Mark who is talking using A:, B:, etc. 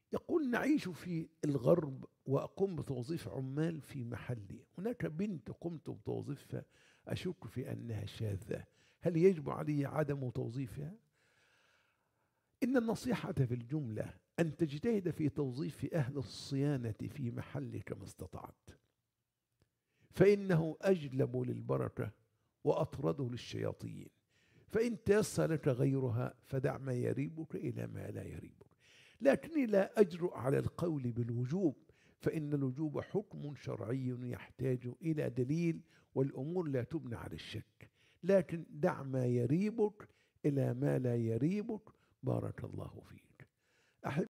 A: يقول: نعيش في الغرب وأقوم بتوظيف عمال في محلي، هناك بنت قمت بتوظيفها أشك في أنها شاذة، هل يجب علي عدم توظيفها؟ إن النصيحة في الجملة أن تجتهد في توظيف أهل الصيانة في محلك ما استطعت، فإنه أجلب للبركة وأطرده للشياطين. فإن تيسر لك غيرها فدع ما يريبك إلى ما لا يريبك. لكني لا أجرؤ على القول بالوجوب، فإن الوجوب حكم شرعي يحتاج إلى دليل، والأمور لا تبنى على الشك. لكن دع ما يريبك إلى ما لا يريبك. بارك الله فيك. أحب